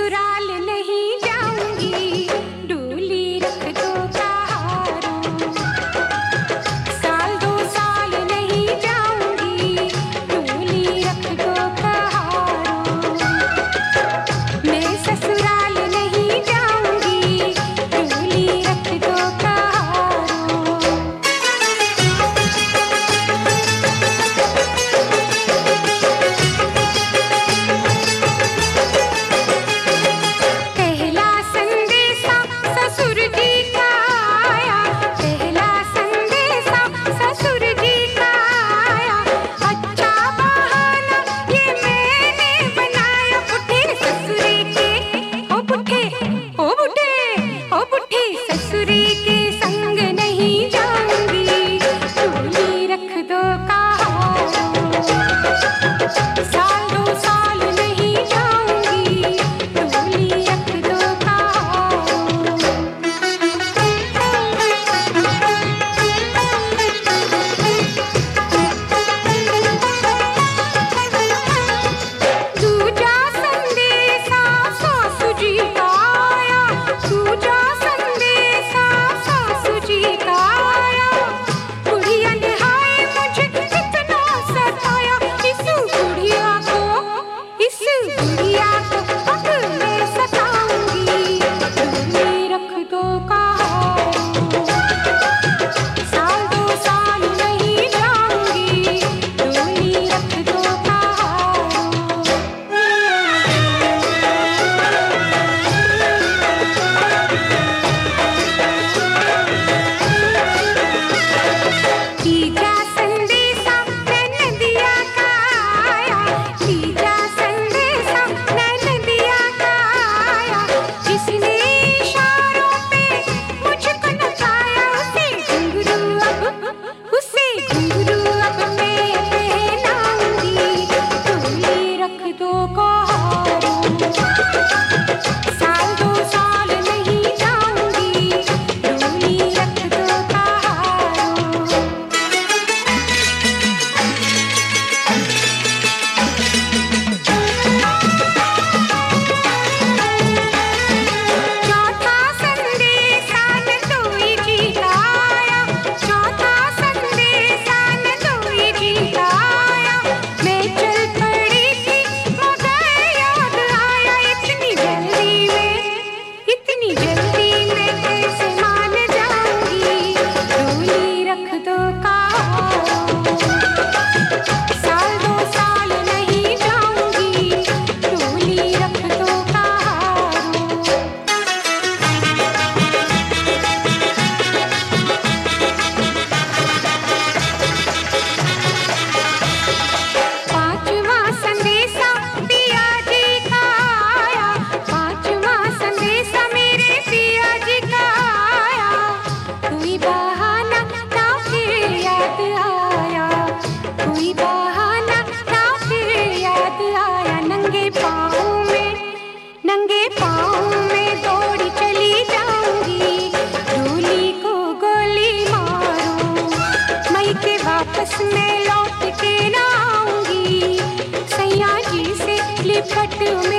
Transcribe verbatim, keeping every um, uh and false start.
ससुराल नहीं जाऊंगी, डोली रख दो कहारों। साल दो साल नहीं जाऊंगी, डोली रख दो कहारों। मैं ससुराल नहीं जाऊंगी, डोली रख दो कहारों। पहला संदेशा ससुर जी का आया, पहला संदेशा ससुर जी का आया। अच्छा बहाना ये मैंने बनाया, उठे ससुरे के ओ बुढ़े ओ बुढ़े ओ बुढ़े ससुरे के संग नहीं जाऊंगी, डोली रख दो कहारों। साल दो साल नहीं जाऊंगी, डोली रख दो कहारों। दूजा संदेशा सासू जी का आया, दूजा संदेशा सासू जी का आया। बुढ़िया ने हाय मुझे इतना सताया, इस बुढ़िया को इस बुढ़िया को अब मैं सताऊंगी, डोली रख दो कहारों। साल दो साल नहीं जाऊंगी, डोली रख दो कहारों। तीजा संदेशा ननदिया का आया, तीजा संदेशा ननदिया का आया। जिसने इशारों पे मुझको नचाया, उसे घुंघरू अब उसे घुंघरू अब मैं पहनाऊंगी, डोली रख दो कहारों। साल दो साल नहीं जाऊंगी, डोली रख दो कहारों। चौथा संदेशा नंदोई जी का आया, चौथा संदेशा नंदोई जी का आया। मैं चल पड़ी थी मगर याद आया, इतनी जल्दी में इतनी जल्दी में कैसे मान जाऊंगी, डोली रख दो कहारों। साल दो साल नहीं जाऊंगी, डोली रख दो कहारों। पांचवा संदेशा पिया जी का आया, पांचवा संदेशा मेरे पिया जी का आया। कोई बहाना ना फिर याद आया, कोई बहाना ना फिर याद आया। नंगे पाँव में नंगे पाँव में दौड़ी चली जाऊंगी, डोली को गोली मारो। मई के वापस मैं लौट के ना आऊंगी, सैया जी से लिपट में